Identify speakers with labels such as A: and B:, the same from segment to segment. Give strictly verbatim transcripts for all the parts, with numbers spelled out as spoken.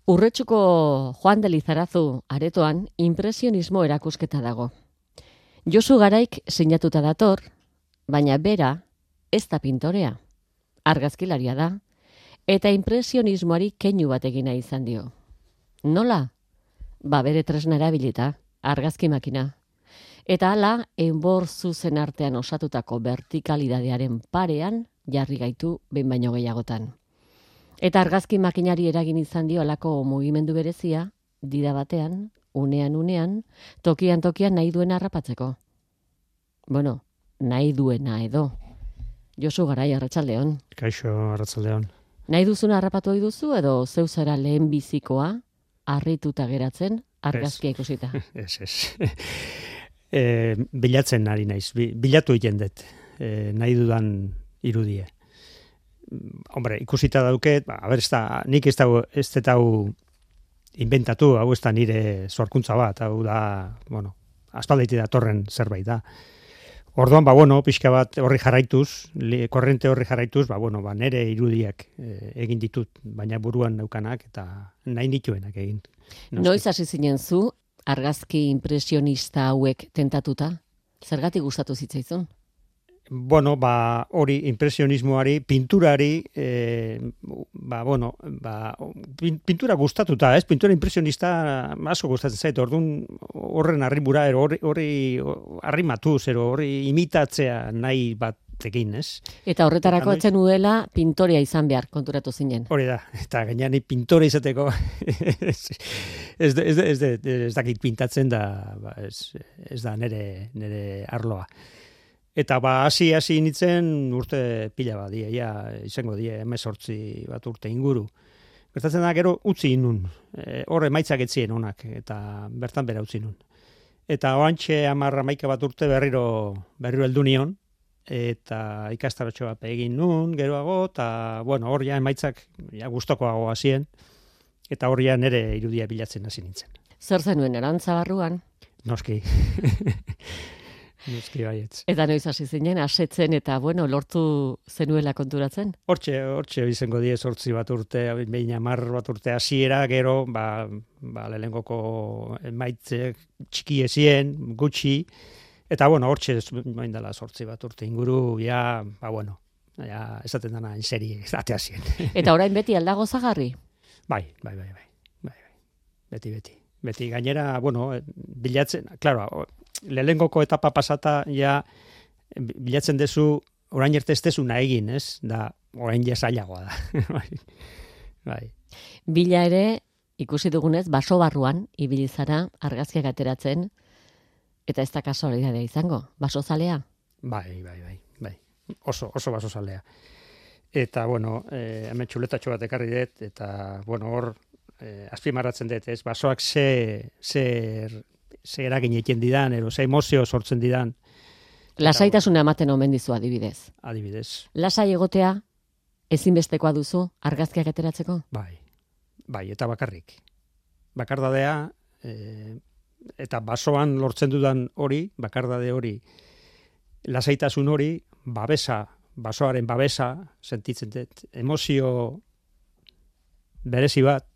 A: Urretxuko Juan de Lizarazu aretoan impresionismo erakusketa dago. Josu Garaik sinatuta dator, baina bera ez da pintorea, argazkilaria da, eta impresionismoari keinu bat egina izan dio. Nola? Ba bere tresna erabilita, argazki makina. Eta hala, enbor zuzen artean osatutako vertikalidadearen parean jarri gaitu behin baino gehiagotan. Eta argazki makinari eragin izan dio alako mugimendu berezia, dida batean, unean unean, tokian tokian nahi duena harrapatzeko. Bueno, nahi duena edo. Josu Garai, arratsaldeon.
B: Kaixo, arratsaldeon.
A: Nahi duzuna harrapatu ohi duzu edo zeu zara lehen bizikoa harrituta geratzen argazkia ikusita?
B: Ez, ez. e, bilatzen ari naiz, bilatu egiten dut, e, nahi dudan irudie. Hombre, ikusita dauket, ba, a ber, ez da, nik ez da, ez da hau inventatu, hau ez da nire sorkuntza bat, hau da, bueno, aspaldeiti datorren zerbait da. Orduan, ba, bueno, pixka bat horri jarraituz, li, korrente horri jarraituz, ba, bueno, ba, nire irudiak e, egin ditut, baina buruan daukanak, eta nahi nituenak egin.
A: Noski. Noiz hasi zinen zu, argazki impresionista hauek tentatuta? Zergatik gustatu zitzaizun?
B: Bueno, ba, hori impresionismoari, pinturari, e, ba, bueno, ba, pintura gustatuta, ez? Pintura impresionista asko gustatzen zait, orduan horren arribura, horri, horri arrimatu, zero horri imitatzea nahi bat egin, ez?
A: Eta horretarako etzen nuela pintorea izan behar, konturatu zinen.
B: Hori da, eta gainean pintore izateko ez, ez, ez, ez, ez dakit pintatzen da, ba, ez, ez da nere, nere arloa. Eta ba, hasi hasi nitzen urte pila bat die, ja, izango die, hemezortzi bat urte inguru. Gertatzen da, gero utzi inun, e, horre maitzak etzien onak, eta bertan bera utzi inun. Eta oantxe amarra maika bat urte berriro, berriro heldu nion, eta ikastaratxo bat egin nun, geroago, eta, bueno, hor ja emaitzak ja, gustokoago hasien, eta hor ja nere irudia bilatzen hasi nintzen.
A: Zer zenuen erantza barruan?
B: Noski. Noski baietz.
A: Eta noiz hasi zinen, asetzen eta, bueno, lortu zenuela konturatzen?
B: Hortxe, hortxe izango die zortzi bat urte, behin amar bat urte hasiera, gero, ba, ba lehengoko emaitzek txiki ezien, gutxi, eta, bueno, hortxe, bain dela zortzi bat urte inguru, ja, ba, bueno, ja, esaten dana, en serie, atea zien.
A: Eta orain beti aldago zagarri?
B: Bai, bai, bai, bai, bai, bai, beti, beti. Beti gainera, bueno, bilatzen, claro, lehengoko etapa pasata, ja, bilatzen dezu, orain erte ez dezuna egin, ez? Da, orain ja zailagoa da. Bai.
A: Bila ere, ikusi dugunez, baso barruan, ibili zara, argazkiak ateratzen, eta ez da kasualidadea izango, baso zalea?
B: Bai, bai, bai, bai. Oso, oso baso zalea. Eta, bueno, eh, hemen txuletatxo bat ekarri dut, eta, bueno, hor, eh, azpimarratzen dut, ez, basoak ze, zer, ze eragin egiten didan, ero ze emozio sortzen didan.
A: Lasaitasuna ematen omen dizu adibidez.
B: Adibidez.
A: Lasai egotea, ezinbestekoa duzu, argazkiak ateratzeko?
B: Bai, bai, eta bakarrik. Bakardadea, eh, eta basoan lortzen dudan hori, bakardade hori, lasaitasun hori, babesa, basoaren babesa, sentitzen dut, emozio berezi bat,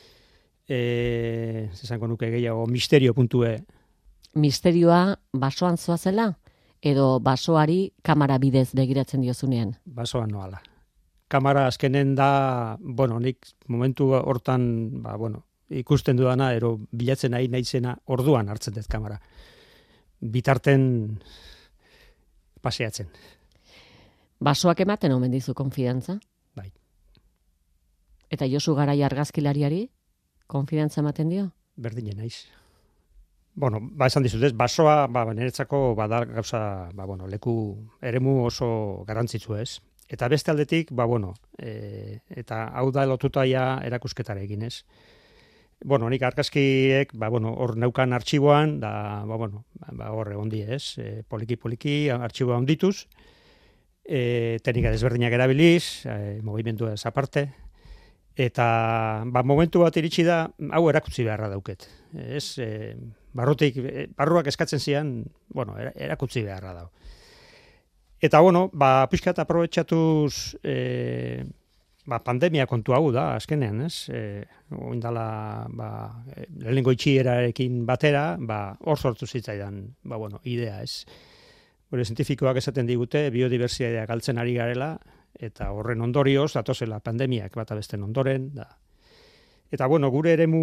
B: eh, esango nuke gehiago, misterio puntue.
A: Misterioa basoan zoazela? Edo basoari kamera bidez begiratzen diozunean?
B: Basoan noala. Kamera azkenen da, bueno, nik momentu hortan, ba, bueno, ikusten dudana, ero bilatzen nahi naizena, orduan hartzen dut kamera. Bitarten paseatzen.
A: Basoak ematen omen dizu konfidantza?
B: Bai.
A: Eta Josu Garai argazkilariari konfidantza ematen dio?
B: Berdinen naiz. Bueno, ba esan dizut ez, basoa, ba, niretzako badar gauza, ba, bueno, leku eremu oso garrantzitsu ez. Eta beste aldetik, ba, bueno, e, eta hau da lotuta ja erakusketarekin ez. Bueno, nik argazkiek, ba, bueno, hor neukan artxiboan, da, ba, bueno, ba, hor egon die ez, e, poliki-poliki artxiboa ondituz, e, teknika desberdinak erabiliz, e, mugimendu ez aparte, eta ba, momentu bat iritsi da, hau erakutsi beharra dauket. Ez, e, barrutik, barruak eskatzen zian, bueno, erakutsi beharra dau. Eta, bueno, ba, pixkat aprobetxatuz, e, ba, pandemia kontu hau da, azkenean, ez? E, oindala, ba, lehenengo itxierarekin batera, ba, hor sortu zitzaidan, ba, bueno, idea, ez? Gure zientifikoak esaten digute, biodibertsitatea galtzen ari garela, eta horren ondorioz, datozela pandemiak bat abesten ondoren, da. Eta, bueno, gure eremu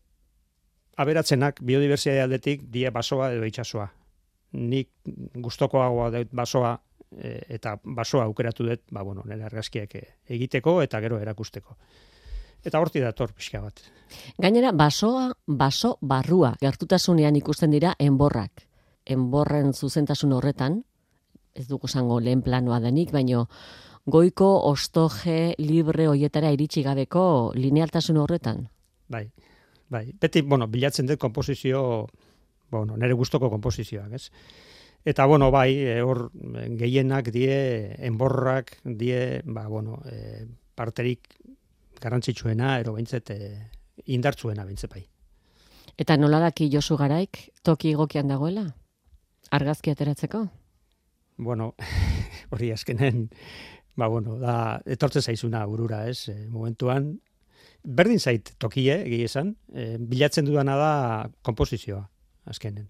B: aberatzenak biodibertsitate aldetik die basoa edo itsasoa. Nik gustokoagoa dut basoa, eta basoa aukeratu dut, ba, bueno, nire argazkiak egiteko eta gero erakusteko. Eta horti dator pixka bat.
A: Gainera, basoa, baso barrua, gertutasunean ikusten dira enborrak. Enborren zuzentasun horretan, ez dugu zango lehen planoa denik, baino goiko ostoje libre hoietara iritsi gabeko linealtasun horretan.
B: Bai, bai. Beti, bueno, bilatzen dut komposizio, bueno, nire gustoko komposizioak, ez? Eta, bueno, bai, hor gehienak die, enborrak die, ba, bueno, e, parterik garrantzitsuena, ero behintzet, e, indartzuena behintzet bai.
A: Eta nola daki Josu Garaik toki egokian dagoela? Argazki ateratzeko?
B: Bueno, hori azkenen, ba, bueno, da, etortzen zaizuna burura, ez, e, momentuan, berdin zait tokie, egia esan, e, bilatzen dudana da komposizioa, azkenen.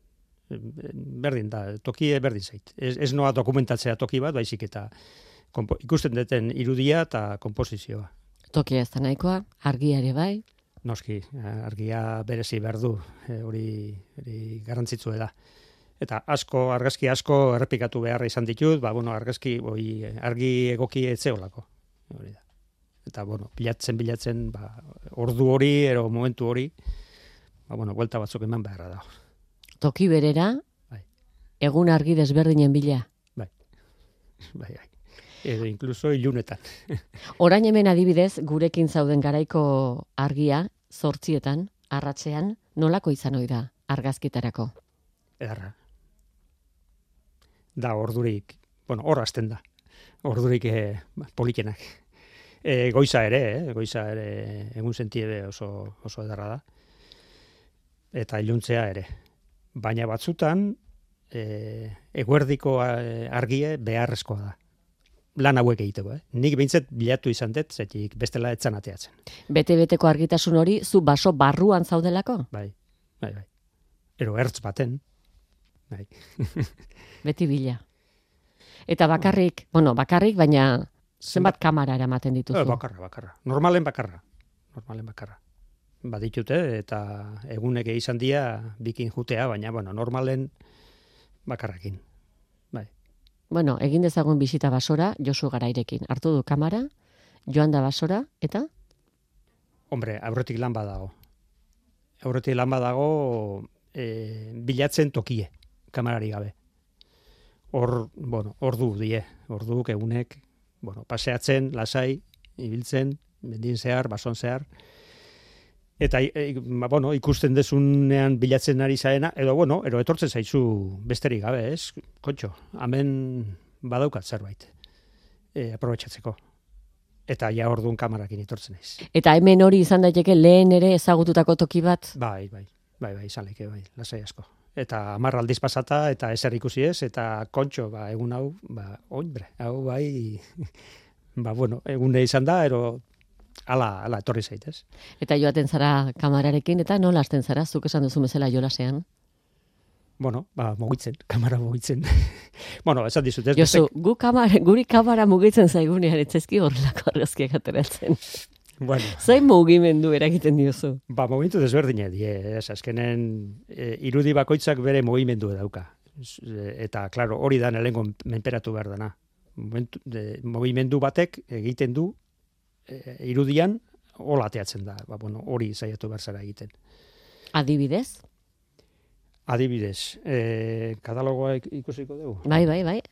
B: Berdin da, toki berdin zait. Ez, ez noa dokumentatzea toki bat, baizik eta kompo, ikusten duten irudia eta komposizioa.
A: Tokia ez da nahikoa, argia ere bai?
B: Noski, argia berezi behar du, e, hori, hori garrantzitsua da. Eta asko, argazki asko errepikatu beharra izan ditut, ba, bueno, argazki, oi, argi egoki etzeolako. Hori da. Eta, bueno, bilatzen, bilatzen, ba, ordu hori, ero momentu hori, ba, bueno, buelta batzuk eman beharra da.
A: Toki berera, bai. Egun argi desberdinen bila.
B: Bai, bai, bai. Edo inkluso ilunetan.
A: Orain hemen adibidez, gurekin zauden garaiko argia, zortzietan, arratsean, nolako izan ohi da argazkitarako?
B: Edarra. Da, ordurik, bueno, hor hasten da. Ordurik eh, polikenak. E, goiza ere, eh, goiza ere, egun sentiebe oso, oso edarra da. Eta iluntzea ere. Baina batzutan, e, eguerdiko argie beharrezkoa da. Lan hauek egiteko, eh? Nik behintzet bilatu izan dut, zetik bestela etzan ateatzen.
A: Bete-beteko argitasun hori, zu baso barruan zaudelako?
B: Bai, bai, bai. Ero ertz baten. Bai.
A: Beti bila. Eta bakarrik, bueno, bakarrik, baina zenbat kamara eramaten dituzu?
B: E, bakarra, bakarra. Normalen bakarra. Normalen bakarra. Baditute, eta egunek izan dia bikin jutea, baina, bueno, normalen bakarrakin. Bai.
A: Bueno, egin dezagun bisita basora, Josu Garairekin. Hartu du kamera, joan da basora, eta?
B: Hombre, aurretik lan badago. Aurretik lan badago e, bilatzen tokie, kamerari gabe. Hor, bueno, ordu die, ordu egunek, bueno, paseatzen, lasai, ibiltzen, mendin zehar, bason zehar, eta e, ba, bueno, ikusten dezunean bilatzen ari zaena, edo bueno, ero etortzen zaizu besterik gabe, ez? Kontxo, hemen badaukat zerbait, e, aprobetxatzeko. Eta ja orduan kamerakin etortzen naiz.
A: Eta hemen hori izan daiteke lehen ere ezagututako toki bat?
B: Bai, bai, bai, bai, izan leke, bai, lasai asko. Eta hamar aldiz pasata, eta ezer ikusi ez, eta kontxo, ba, egun hau, ba, oinbre, hau bai, ba, bueno, egune izan da, ero Ala, ala, etorri zaitez.
A: Eta joaten zara kamararekin, eta nola hasten zara, zuk esan duzu bezala jolasean?
B: Bueno, ba, mugitzen, kamara mugitzen. Bueno, esan dizut, ez?
A: Josu, gu kamara, guri kamara mugitzen zaigunean, etzezki horrelako argazkiak ateratzen.
B: Bueno.
A: Zain mugimendu eragiten diozu?
B: Ba, mugimendu desberdine, die, ez, azkenen e, irudi bakoitzak bere mugimendu dauka. Eta, klaro, hori da nelengo menperatu behar dana. Mugimendu batek egiten du irudian hola ateatzen da. Ba, bueno, hori saiatu behar zara egiten.
A: Adibidez?
B: Adibidez. E, katalogoa ikusiko dugu?
A: Bai, bai, bai.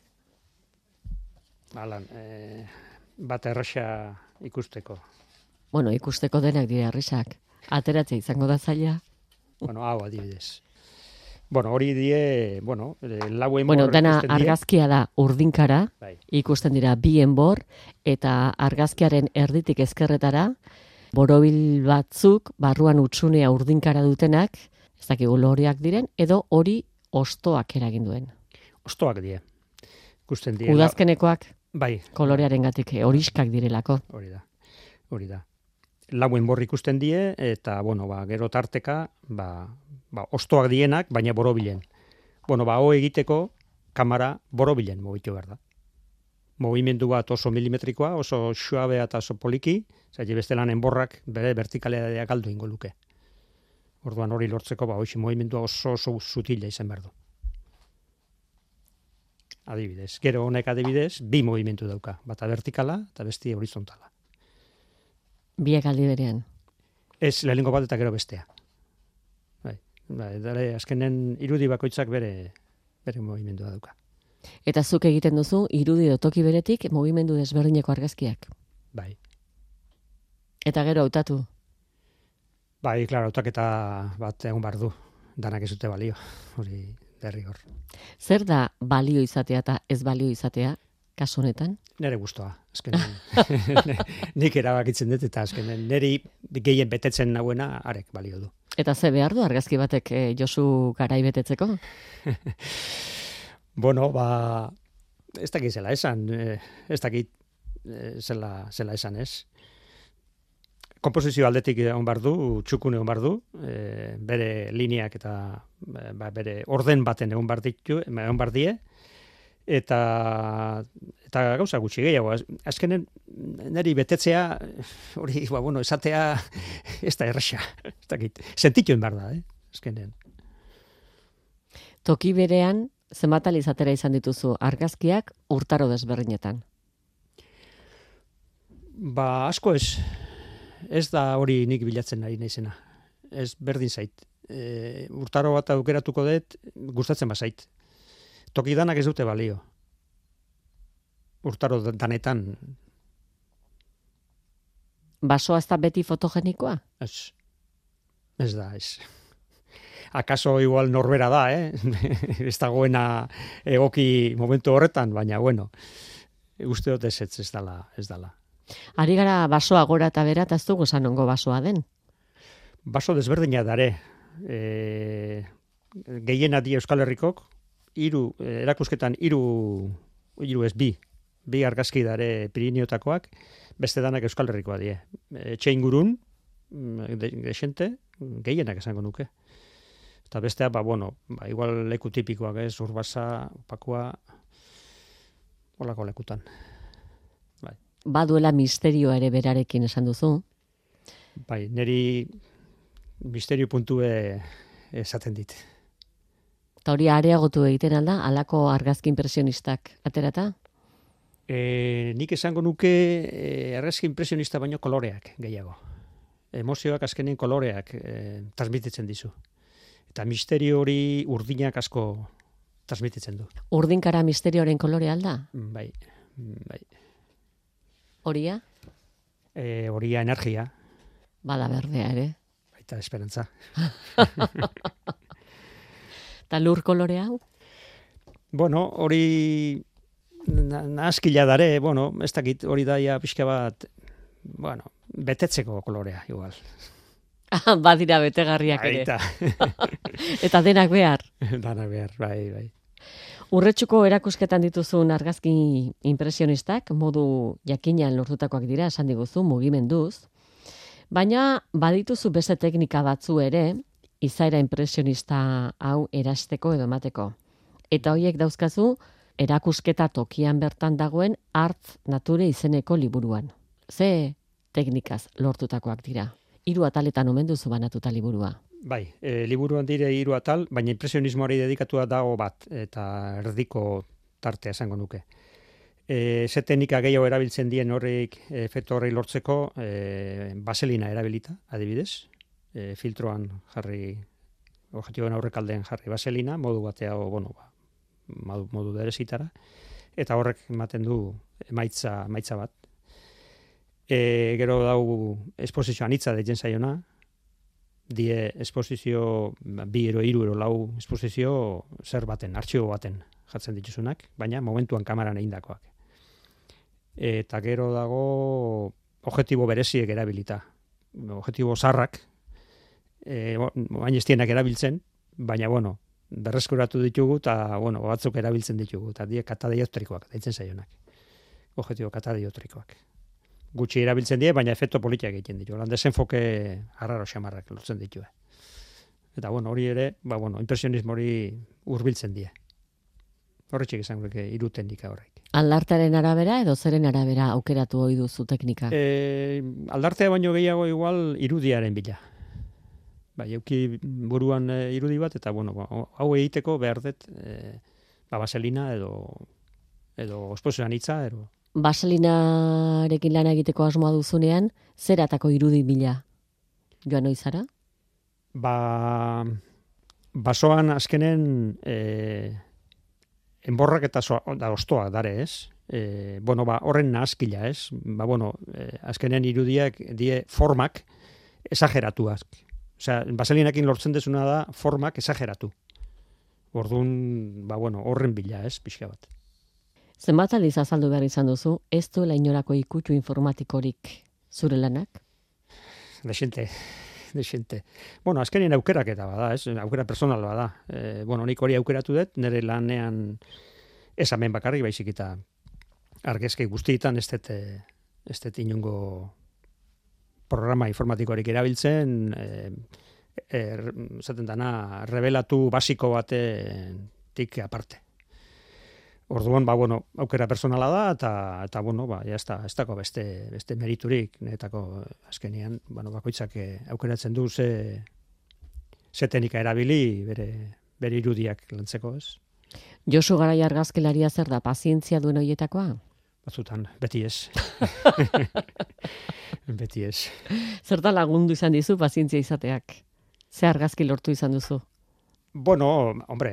B: Balan, e, bat erraxa ikusteko.
A: Bueno, ikusteko denak dira errisak. Ateratzea izango da zaila.
B: Bueno, hau adibidez. Bueno, hori die, bueno, lau enbor...
A: Bueno, dana argazkia da urdinkara,
B: bai.
A: Ikusten dira bi enbor, eta argazkiaren erditik ezkerretara, borobil batzuk, barruan utxunea urdinkara dutenak, ez dakigu loriak diren, edo hori ostoak eragin duen.
B: Ostoak die. Ikusten die.
A: Udazkenekoak,
B: bai.
A: Kolorearen gatik horiskak direlako.
B: Hori da. hori da. Lauen borri ikusten die, eta, bueno, ba, gero tarteka, ba, ba, ostoak dienak, baina borobilen. Bueno, ba, ho egiteko, kamera borobilen mugitu behar da. Mugimendu bat oso milimetrikoa, oso suabea eta oso poliki, zaila bestelan enborrak bere vertikalitatea galdu ingo luke. Orduan hori lortzeko, ba, hoxi mugimendua oso oso sutila izan behar du. Adibidez, gero honek adibidez, bi mugimendu dauka, bata vertikala eta besti horizontala.
A: Biek aldi berean.
B: Ez, lehenengo bat eta gero bestea. Bai, bai, dare, azkenen irudi bakoitzak bere, bere mugimendua dauka.
A: Eta zuk egiten duzu, irudi toki beretik, mugimendu desberdineko argazkiak.
B: Bai.
A: Eta gero hautatu.
B: Bai, klaro, hautaketa bat egun behar du, danak ez dute balio, hori derrigor.
A: Zer da balio izatea eta ez balio izatea, kasu honetan?
B: Nere gustoa, azkenen. Nik erabakitzen dut, eta azkenen neri gehien betetzen nahuena arek balio du.
A: Eta ze behar du argazki batek eh, Josu garai betetzeko?
B: Bueno, ba, ez dakit zela esan, eh, ez dakit eh, zela, zela esan ez. Komposizio aldetik egon behar du, txukun egon behar du, e, bere lineak eta ba, bere orden baten egon behar ditu, egon behar die, eta, eta gauza gutxi gehiago. Azkenen, niri betetzea, hori, ba, bueno, esatea, ez da erresa, ez dakit, sentituen behar da, eh? Azkenen.
A: Toki berean, zenbat izatera izan dituzu argazkiak urtaro desberdinetan?
B: Ba, asko ez. Ez da hori nik bilatzen ari naizena. Ez berdin zait. E, urtaro bat aukeratuko dut, gustatzen bazait. Toki danak ez dute balio. Urtaro danetan.
A: Basoa ez da beti fotogenikoa?
B: Ez. Ez da, ez. Akaso igual norbera da, eh? Ez dagoena egoki momentu horretan, baina bueno, uste dut ez ez dala, ez dala.
A: Ari gara basoa gora eta bera, eta ez dugu esan ongo basoa den.
B: Baso desberdina dare. E, gehiena di Euskal Herrikok, hiru erakusketan hiru hiru ez bi, bi argazki dare Pirineotakoak, beste danak Euskal Herrikoa die. Etxe ingurun, desente, gehienak esango nuke. Eta bestea, ba, bueno, ba, igual leku tipikoak ez, Urbasa, Pakua, holako lekutan. Bai.
A: Baduela misterioa ere berarekin esan duzu.
B: Bai, niri misterio puntue esaten dit.
A: Eta hori areagotu egiten alda, halako argazki impresionistak aterata?
B: E, nik esango nuke e, argazki impresionista baino koloreak gehiago. Emozioak azkenen koloreak e, transmititzen dizu. Eta misterio hori urdinak asko transmititzen du.
A: Urdinkara misterioaren kolore alda?
B: Bai, bai.
A: Horia?
B: E, horia energia.
A: Bada berdea ere.
B: Baita esperantza.
A: Eta lur kolore hau?
B: Bueno, hori nahaskila dare, bueno, ez dakit hori daia pixka bat, bueno, betetzeko kolorea, igual.
A: Ah, badira betegarriak ere.
B: Baita.
A: Eta denak behar.
B: Denak behar, bai, bai.
A: Urretxuko erakusketan dituzun argazki impresionistak, modu jakinean lortutakoak dira, esan diguzu, mugimenduz, baina badituzu beste teknika batzu ere, izaera impresionista hau erasteko edo emateko. Eta horiek dauzkazu, erakusketa tokian bertan dagoen Art Nature izeneko liburuan. Ze teknikaz lortutakoak dira? Hiru ataletan omen duzu banatuta liburua.
B: Bai, e, liburuan dire hiru atal, baina impresionismoari dedikatua dago bat, eta erdiko tartea esango nuke. E, ze teknika gehiago erabiltzen dien horrek efektu horrei lortzeko, e, baselina erabilita, adibidez, e, filtroan jarri, objektiboen aurrekaldean jarri baselina, modu batea, o, bueno, ba, modu, modu derezitara, eta horrek ematen du emaitza, emaitza bat. E, gero dau esposizio anitza deitzen zaiona, die esposizio, bi ero, hiru ero, lau esposizio zer baten, artxibo baten jartzen dituzunak, baina momentuan kameran egindakoak. Eta gero dago objektibo bereziek erabilita. Objektibo zarrak, e, baina ez dienak erabiltzen, baina, bueno, berreskuratu ditugu, eta, bueno, batzuk erabiltzen ditugu, eta die katadiotrikoak, deitzen zaionak. Objektibo katadiotrikoak. gutxi erabiltzen die, baina efekto politak egiten ditu. Lan desenfoke arraro xamarrak lortzen ditu. Eta bueno, hori ere, ba bueno, impresionismo hori hurbiltzen die. Horretxek izan gure hiru teknika horrek.
A: Aldartearen arabera edo zeren arabera aukeratu ohi duzu teknika?
B: E, aldartea baino gehiago igual irudiaren bila. Bai, euki buruan e, irudi bat, eta bueno, ba, hau egiteko behar dut e, ba, vaselina edo edo esposoan hitza, edo... Vaselinarekin
A: lana egiteko asmoa duzunean, zeratako irudi bila joan oizara?
B: Ba, basoan azkenen e, enborrak eta soa, da ostoak dare, ez? E, bueno, ba, horren nahazkila, ez? Ba, bueno, e, azkenen irudiak die formak esageratuak. Osea, baselinakin lortzen desuna da formak esageratu. Orduan, ba, bueno, horren bila, ez? Pixka bat.
A: Zenbat aldiz azaldu behar izan duzu, ez duela inorako ikutxu informatikorik zure lanak?
B: Desente, desente. Bueno, azkenien aukerak eta bada, ez? Aukera personal bada. E, bueno, nik hori aukeratu dut, nire lanean ez hemen bakarrik, baizik eta argazki guztietan ez dut, ez dut inungo programa informatikorik erabiltzen, e, er, zaten dana, revelatu basiko batetik aparte. Orduan, ba, bueno, aukera personala da, eta, eta bueno, ba, ja, ez da, ez dako beste, beste meriturik, netako azkenian, bueno, bakoitzak aukeratzen du ze, ze teknika erabili, bere, bere irudiak lantzeko, ez?
A: Josu Garai argazkilaria zer da, pazientzia duen horietakoa?
B: Batzutan, beti ez. Beti ez.
A: Zertan lagundu izan dizu pazientzia izateak? Ze argazki lortu izan duzu?
B: Bueno, hombre,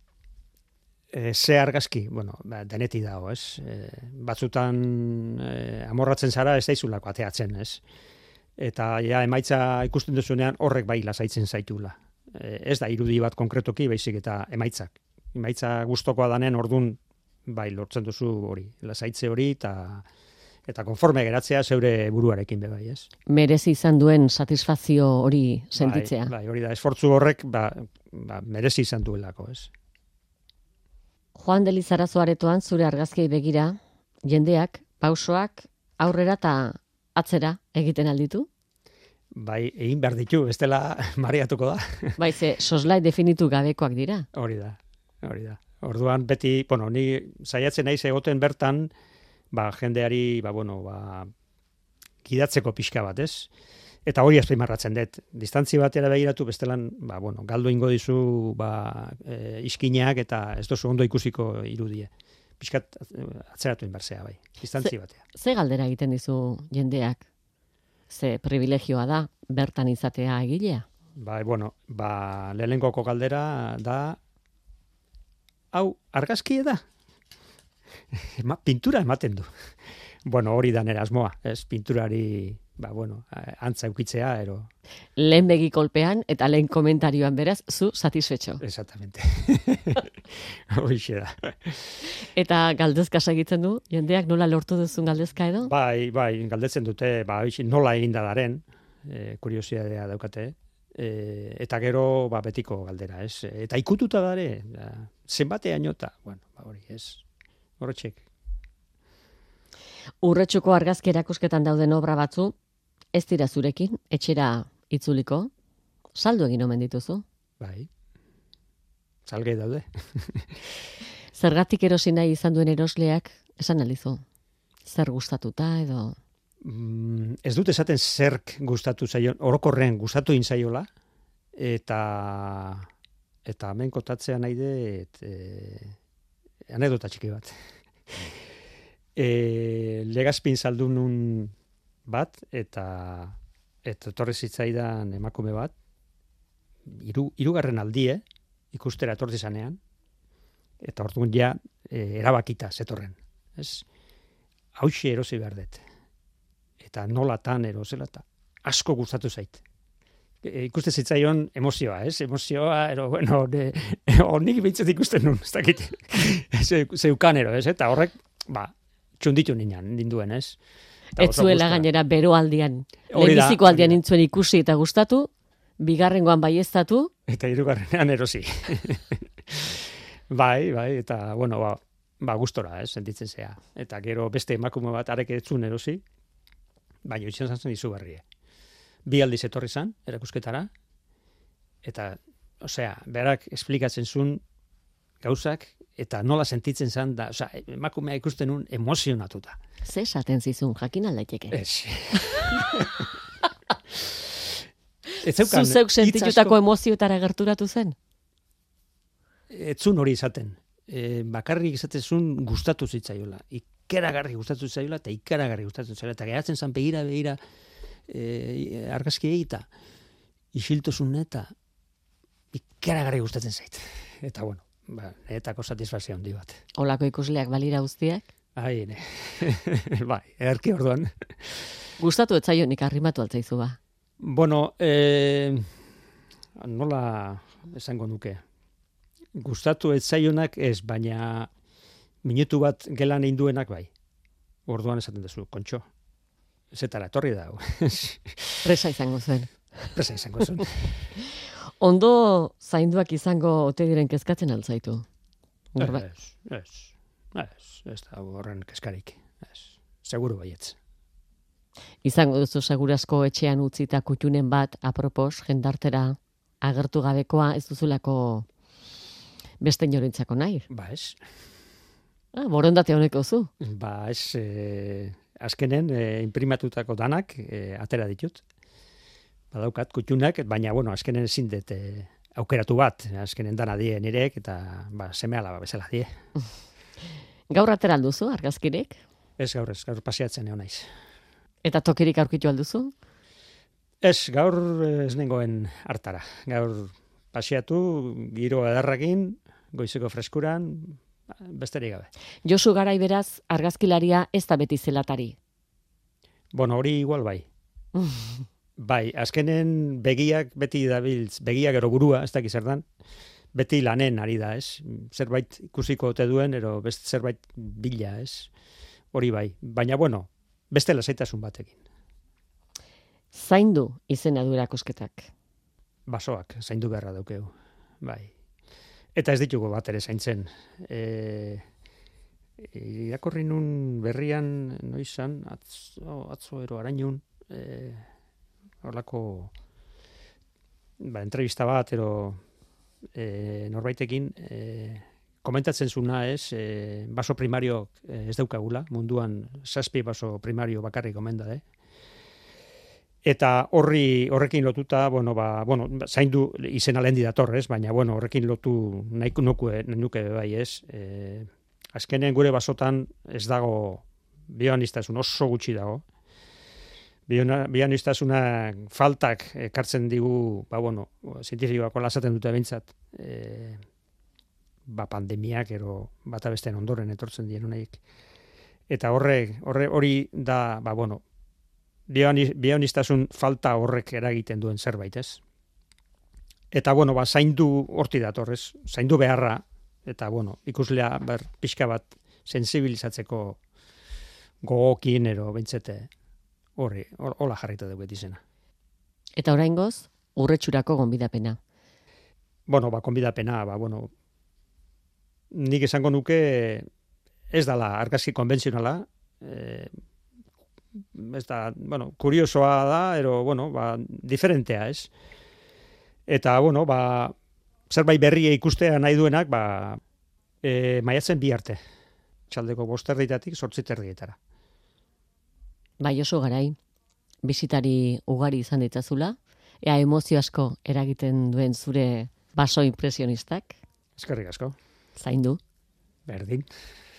B: E, ze argazki, bueno, ba, deneti dago, ez? E, batzutan e, amorratzen zara ez daizulako ateatzen, ez? Eta ja, emaitza ikusten duzunean horrek bai lasaitzen zaitula. E, ez da irudi bat konkretoki, baizik eta emaitzak. Emaitza gustokoa danen ordun bai lortzen duzu hori, lasaitze hori eta eta konforme geratzea zeure buruarekin be bai, ez?
A: Merezi izan duen satisfazio hori sentitzea.
B: Bai, bai, hori da, esfortzu horrek ba, ba, merezi izan duelako, ez?
A: Juan de Lizarazu aretoan zure argazkiei begira, jendeak, pausoak, aurrera eta atzera egiten alditu?
B: Bai, egin behar ditu, bestela mareatuko da.
A: Bai, ze soslai definitu gabekoak dira.
B: Hori da, hori da. Orduan beti, bueno, ni saiatzen naiz egoten bertan, ba, jendeari, ba, bueno, ba, gidatzeko pixka bat, ez? Eta hori azpimarratzen dut. Distantzi batera begiratu bestelan, ba, bueno, galdu ingo dizu ba, e, iskineak eta ez dozu ondo ikusiko irudie. Piskat atzeratu inbersea bai, distantzi batea.
A: Ze, ze galdera egiten dizu jendeak? Ze privilegioa da bertan izatea egilea?
B: Ba, bueno, ba, lehenkoko galdera da, hau, argazkie da? Ema, pintura ematen du. Bueno, hori da nera asmoa, ez pinturari, ba, bueno, antza eukitzea, ero...
A: Lehen begi kolpean eta lehen komentarioan beraz, zu satisfetxo.
B: Exactamente. Horixe da.
A: Eta galdezka segitzen du, jendeak nola lortu duzun galdezka edo?
B: Bai, bai, galdetzen dute, ba, nola egin da daren, e, kuriosiadea daukate, e, eta gero, ba, betiko galdera, ez? Eta ikututa dare, da, zenbatea inota, bueno, ba, hori, ez? Horretxek.
A: Urretxuko argazki erakusketan dauden obra batzu, ez dira zurekin, etxera itzuliko, saldu egin omen dituzu?
B: Bai, salge daude.
A: Zergatik erosi nahi izan duen erosleak, esan alizu? Zer gustatuta edo?
B: Mm, ez dut esaten zerk gustatu zaion, orokorrean gustatu inzaiola, eta eta hemen kotatzea nahi dut e, anekdota txiki bat. E, legazpin saldu nun bat, eta eta etorri zitzaidan emakume bat, hiru hirugarren aldie, ikustera etorri zanean, eta orduan ja e, erabakita zetorren. Ez? Hauxe erosi behar dut. Eta nolatan erosela, eta asko gustatu zait. E, ikuste zitzaion emozioa, ez? Emozioa, ero, bueno, honik bintzat ikusten nun, ez dakit. Zeukan ero, ez? Eta horrek, ba, txunditu ninan, ninduen, ez?
A: Ez zuela gainera beroaldian, lehenbiziko aldian nintzuen ikusi eta gustatu, bigarrengoan baieztatu.
B: Eta hirugarrenean erosi. Bai, bai, eta, bueno, ba, ba gustora, ez, sentitzen zea. Eta gero beste emakume bat arek etzun erosi, baina izan zen izugarria. Bi aldiz etorri zen, erakusketara, eta, osea, berak esplikatzen zuen gauzak, eta nola sentitzen zen, da, osea, emakumea ikusten nun emozionatuta.
A: Ze esaten zizun, jakin aldaiteke.
B: Ez. Ez zeukan,
A: Zuzeuk
B: hitz
A: sentitutako
B: asko-
A: emozioetara gerturatu zen?
B: Ez zuen hori izaten. E, bakarrik izaten zuen gustatu zitzaiola. Ikaragarri gustatu zitzaiola, eta ikaragarri gustatu zitzaiola. Eta geratzen zen begira, begira, e, argazkiei, eta isiltasun eta ikaragarri gustatzen zait. Eta bueno, ba, netako satisfazio handi bat.
A: Olako ikusleak balira guztiak?
B: Ai, ne. Bai, erki orduan.
A: Gustatu etzaionik arrimatu altzaizu ba.
B: Bueno, eh, nola esango nuke. Gustatu ez zaionak ez, baina minutu bat gelan egin duenak bai. Orduan esaten duzu, kontxo. Zetara etorri da.
A: Presa izango zuen.
B: Presa izango zuen.
A: Ondo zainduak izango ote diren kezkatzen altzaitu. Norbait.
B: Ez, ez, ez, ez da horren keskarik. Ez, seguru baietz.
A: Izango duzu segurasko etxean utzita kuttunen bat apropos jendartera agertu gabekoa ez duzulako beste inorentzako nahi.
B: Ba ez,
A: Ah, borondate honeko zu.
B: ba ez, eh, azkenen eh, imprimatutako danak eh, atera ditut. Badaukat kuttunak, baina bueno, azkenen ezin dut eh, aukeratu bat, azkenen dana die nirek, eta ba, seme alaba bezala die.
A: Gaur atera alduzu argazkirik?
B: Ez gaur ez, gaur pasiatzen egon naiz.
A: Eta tokirik aurkitu alduzu?
B: Ez, gaur ez nengoen hartara. Gaur pasiatu, giro edarrakin, goizeko freskuran, besterik gabe.
A: Josu Garai beraz argazkilaria ez da beti zelatari.
B: Bueno, hori igual bai. Bai, azkenen begiak beti dabiltz, begiak ero burua, ez dakiz zer dan, beti lanen ari da, ez? Zerbait ikusiko ote duen, ero best zerbait bila, ez? Hori bai. Baina, bueno, beste lasaitasun batekin.
A: Zaindu izena du erakusketak.
B: Basoak, zaindu beharra daukeu. Bai. Eta ez ditugu bat ere zaintzen. E, irakorri nun berrian, noizan, atzo, atzo ero arainun, e, horlako ba, entrevista bat, ero e, norbaitekin, e, komentatzen zuna ez, e, baso primario ez daukagula, munduan zazpi baso primario bakarrik komenda, eh? Eta horri horrekin lotuta, bueno, ba, bueno, zaindu izena lehendi datorrez, baina bueno, horrekin lotu nahiko nuke, nuke bai, ez? E, azkenen gure basotan ez dago bioanistasun oso gutxi dago. Bioanistasuna faltak ekartzen digu, ba bueno, zientifikoak hola esaten dute behintzat, e, ba pandemiak ero bata besteen ondoren etortzen dien honeik. Eta horre, horre hori da, ba bueno, bionistasun falta horrek eragiten duen zerbait, ez? Eta, bueno, ba, zaindu horti datorrez, zaindu beharra, eta, bueno, ikuslea ber, pixka bat sensibilizatzeko gogokin ero bentsete horri, hola jarrita dugu izena.
A: Eta oraingoz, urretxurako gonbidapena.
B: Bueno, ba, gonbidapena, ba, bueno, nik esango nuke ez dala argazki konbentzionala, eh, ez da, bueno, kuriosoa da, ero, bueno, ba, diferentea, ez? Eta, bueno, ba, zerbait berria ikustea nahi duenak, ba, e, maiatzen bi arte. Txaldeko bosterdeitatik sortziterdietara.
A: Bai, Josu Garai, bisitari ugari izan ditzazula, ea emozio asko eragiten duen zure baso impresionistak.
B: Eskerrik asko.
A: Zaindu.
B: Berdin.